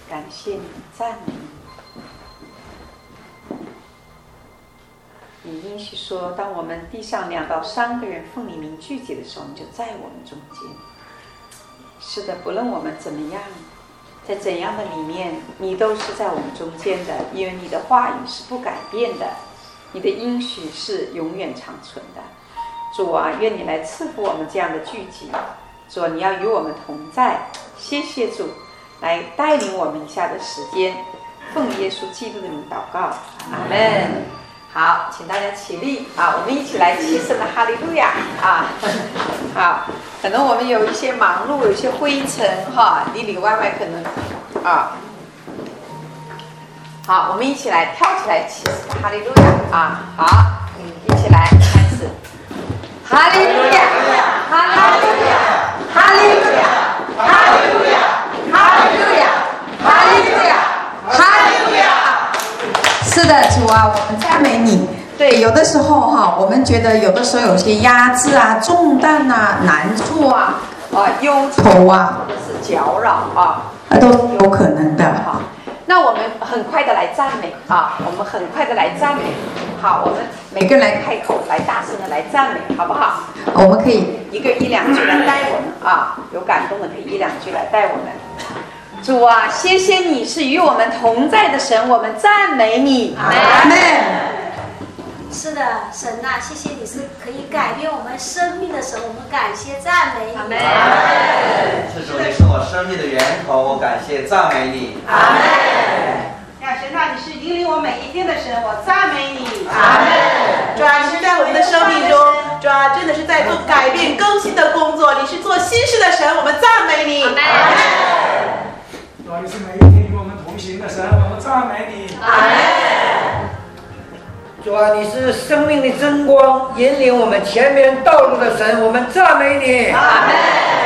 感谢你，赞美你。你应许说，当我们地上2到3个人奉你名聚集的时候，你就在我们中间。是的，不论我们怎么样，在怎样的里面，你都是在我们中间的，因为你的话语是不改变的，你的应许是永远长存的。主啊，愿你来赐福我们这样的聚集。主啊，你要与我们同在。谢谢主，来带领我们以下的时间，奉耶稣基督的名祷告，阿门。好，请大家起立啊，我们一起来齐声的哈利路亚啊！好，可能我们有一些忙碌，有一些灰尘哈，里里外外可能啊。好，我们一起来跳起来齐声的哈利路亚啊！好，一起来开始，哈利路亚，哈利路亚，哈利路亚，哈利路亚，哈利路亚，哈利路亚，哈利路亚。是的，主啊，我们赞美你。对，有的时候哈，我们觉得有的时候有些压制啊、重担啊、难处啊、忧愁啊，或者是搅扰啊，都是有可能的哈。那我们很快的来赞美啊，我们很快的来赞美。好，我们每个人来开口，来大声的来赞美，好不好？我们可以一个1、2句来带我们啊，有感动的可以1、2句来带我们。主啊，谢谢你是与我们同在的神，我们赞美你。阿门。 是的，神啊，谢谢你是可以改变我们生命的神，我们感谢赞美你。阿门。 是主，你是我生命的源头，我感谢赞美你。 阿门。 神啊，你是引领我每一天的神，我赞美你。 阿门。 主啊，你是在我们的生命中，主啊，真的是在做改变更新的工作，你是做新事的神，我们赞美你。阿门。 主啊，你是每一天与我们同行的神，我们赞美你。 阿门。 主啊，你是生命的真光，引领我们前面道路的神，我们赞美你。 阿门。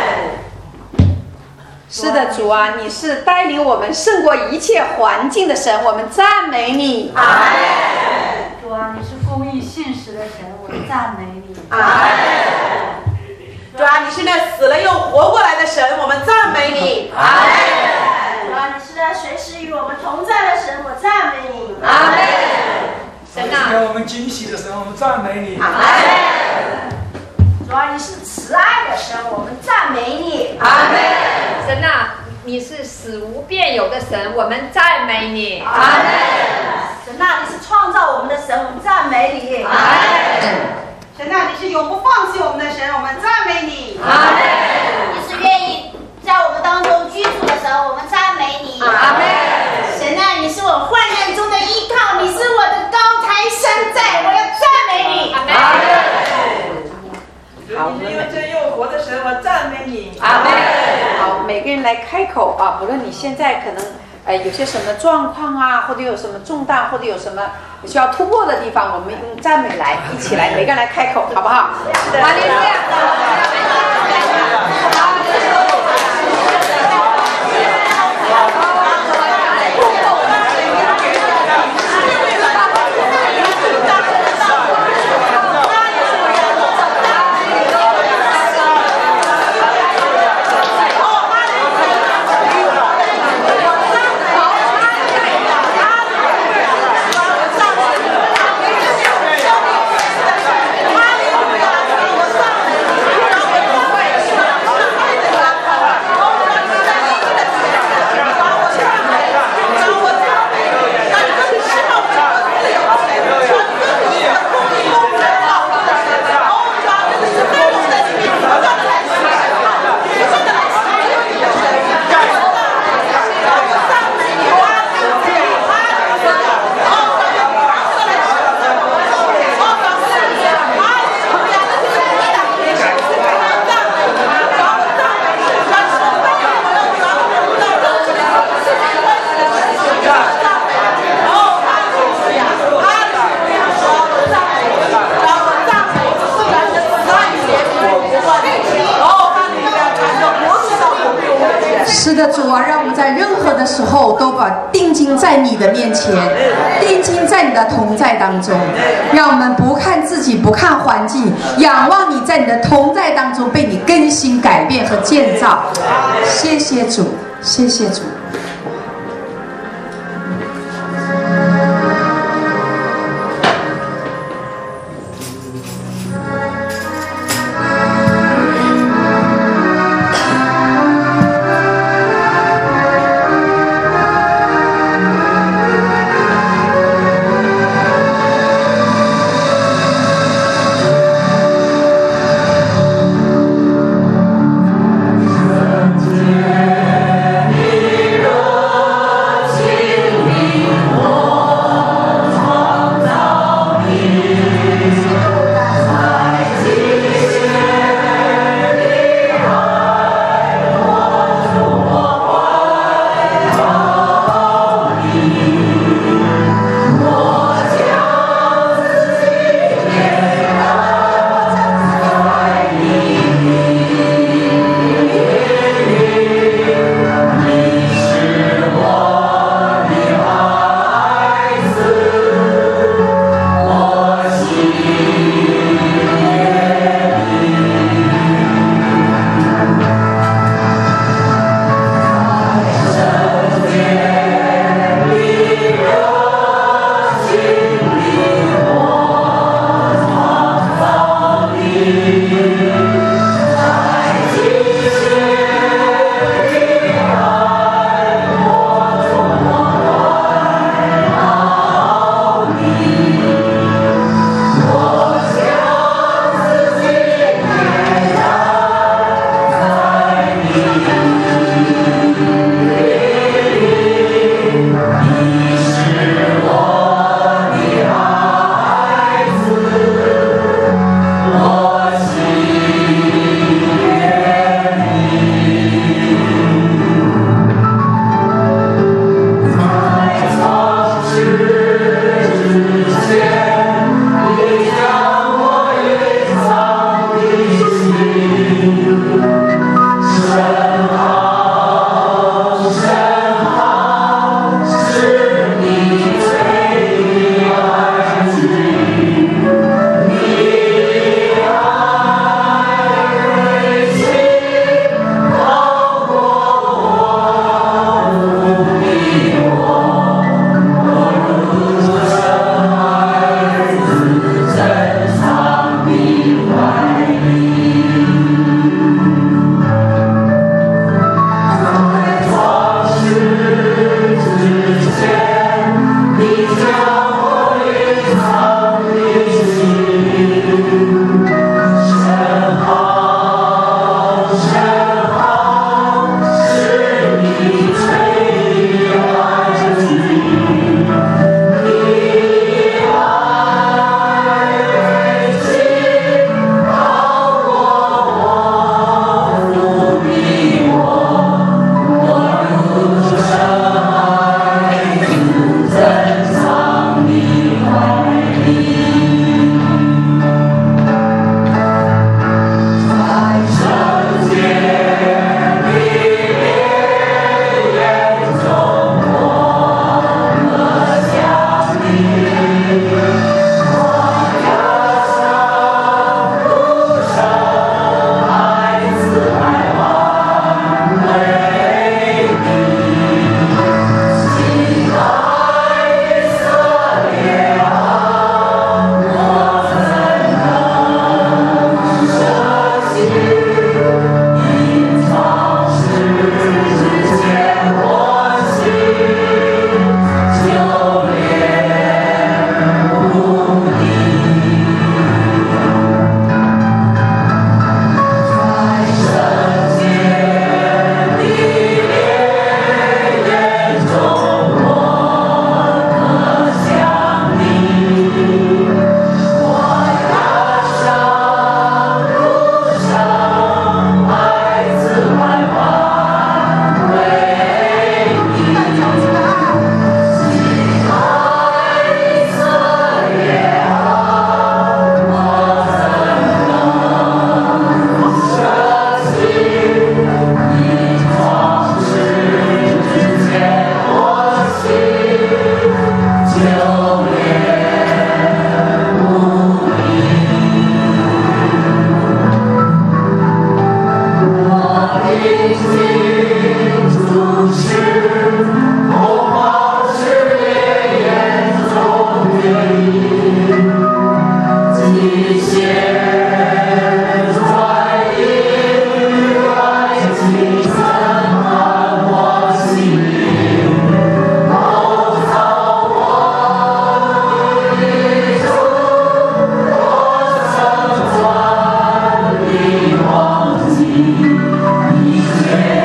是的，主啊，你是带领我们胜过一切环境的神，我们赞美你。 阿门。主啊，你是公义信实的神，我们赞美你。 阿门。主啊，你是那死了又活过来的神，我们赞美你。 阿门。主啊，你是那随时与我们同在的神，我赞美你。 阿门。 神啊，给我们惊喜的神，我们赞美你。 阿门。主啊，你是慈爱的神，我们赞美你。 阿门。 神啊，你是死无变有的神，我们赞美你。 阿门。神啊，你是创造我们的神，我们赞美你。 阿门。 神啊，你是永不放弃我们的神，我们赞美你。 阿门。你是愿意在我们当中居住的神，我们赞美你。 阿门。 神啊，你是我患难中的依靠，你是我的高台山寨，我要赞美你。 阿门。好， 你是又真又活的神，我赞美你。 阿门。好，每个人来开口啊，不论你现在可能有些什么状况啊，或者有什么重担，或者有什么需要突破的地方，我们用赞美来一起来，每个人来开口，好不好？哈利路亚。是的，主啊，让我们在任何的时候都把定睛在你的面前，定睛在你的同在当中，让我们不看自己，不看环境，仰望你在你的同在当中被你更新、改变和建造。谢谢主，谢谢主。 一切。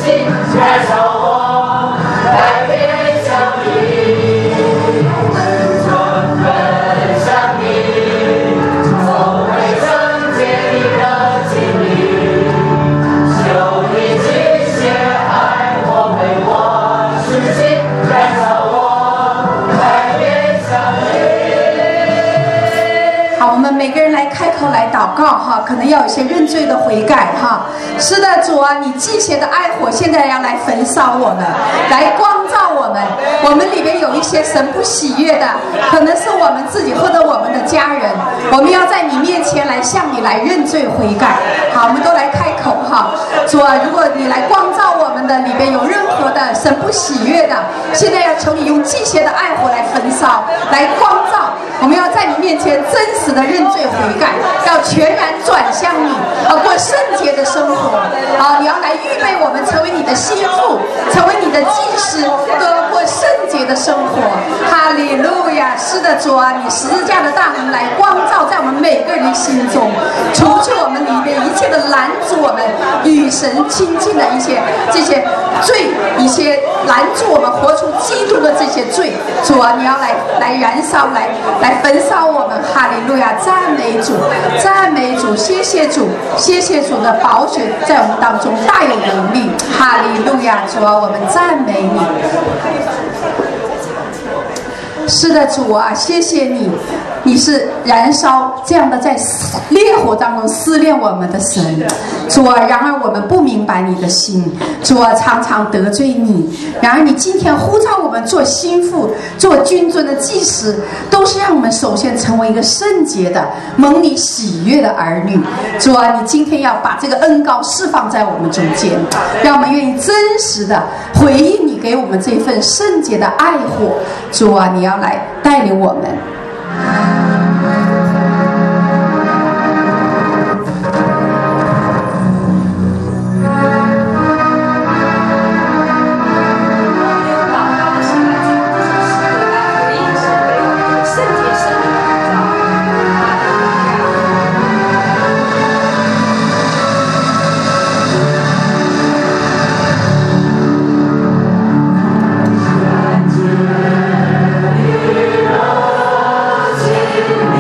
每个人来开口来祷告哈，可能要有一些认罪的悔改哈。是的，主啊，你祭邪的爱火现在要来焚烧我们，来光照我们。我们里面有一些神不喜悦的，可能是我们自己或者我们的家人，我们要在你面前来向你来认罪悔改。好，我们都来开口哈。主啊，如果你来光照我们的里边有任何的神不喜悦的，现在要求你用祭邪的爱火来焚烧，来光照。我们要在你面前真实的认罪悔改，要全然转向你，过圣洁的生活。你要来预备我们成为你的心腹，成为你的祭司，都要过圣洁的生活。哈利路亚！是的，主啊，你十字架的大能来光照在我们每个人的心中，除去我们里面一切的拦阻我们与神亲近的一些这些罪，一些拦阻我们活出基督的这些罪。主啊，你要来燃烧，来焚烧我们。哈利路亚！赞美主，赞美主，谢谢主，谢谢主的宝血在我们当中大有能力。哈利路亚！主啊，我们赞美你。是的，主啊，谢谢你，你是燃烧这样的在烈火当中撕裂我们的神。主啊，然而我们不明白你的心，主啊，常常得罪你。然而你今天呼召我们做心腹，做君尊的祭司，都是让我们首先成为一个圣洁的蒙你喜悦的儿女。主啊，你今天要把这个恩膏释放在我们中间，让我们愿意真实的回应你给我们这份圣洁的爱火。主啊，你要来带领我们。 你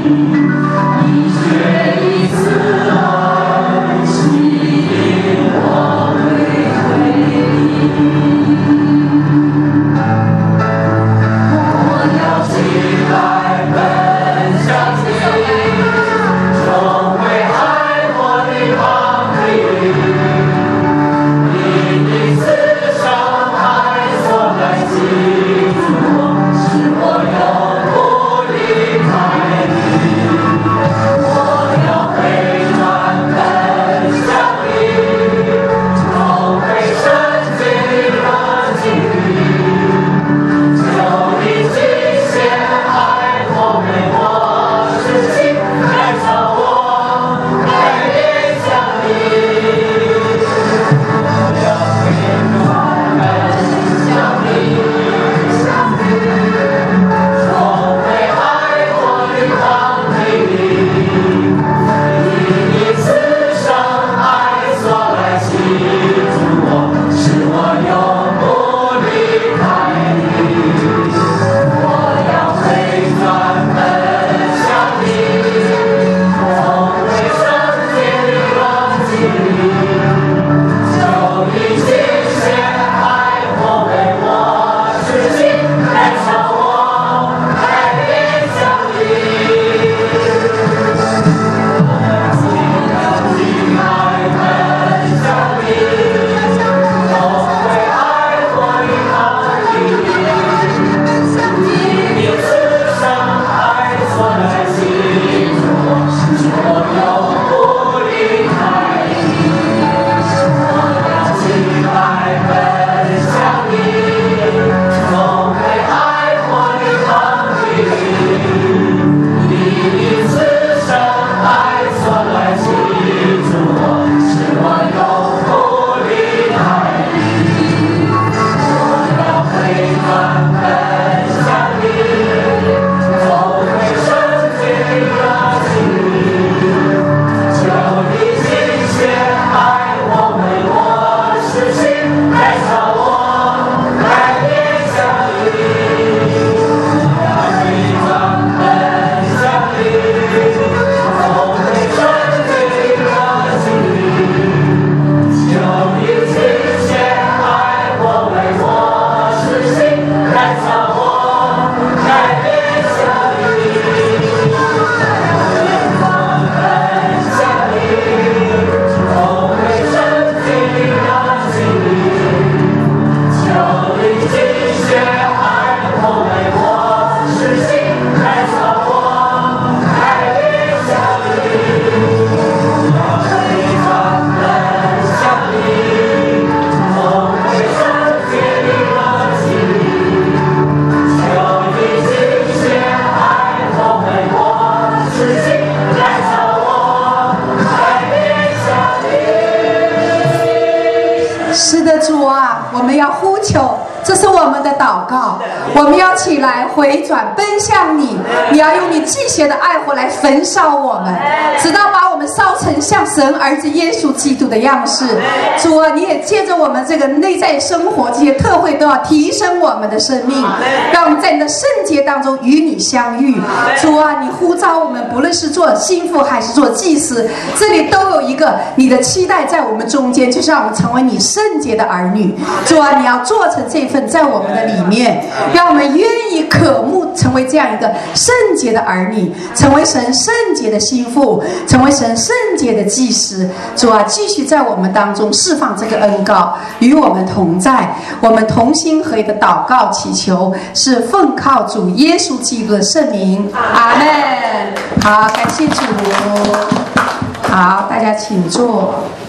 我们要呼求，这是我们的祷告。我们要起来回转奔向你，你要用你祭血的爱火来焚烧我们，直到把我们烧成像神儿子耶稣基督的样式。主啊，你也借着我们这个内在生活这些特会，都要提升我们的生命，让我们在你的圣洁当中与你相遇。主啊，你呼召我们，不论是做心腹还是做祭司，这里都有一个你的期待在我们中间，就是让我们成为你圣洁的儿女。主啊，你要做成这份在我们的里面，让我们愿意渴慕成为这样一个圣洁的儿女，成为神圣洁的心腹，成为神圣洁的祭司。主啊，继续在我们当中释放这个恩膏，与我们同在。我们同心合一的祷告祈求，是奉靠主耶稣基督的圣名，阿们。好，感谢主。好，大家请坐。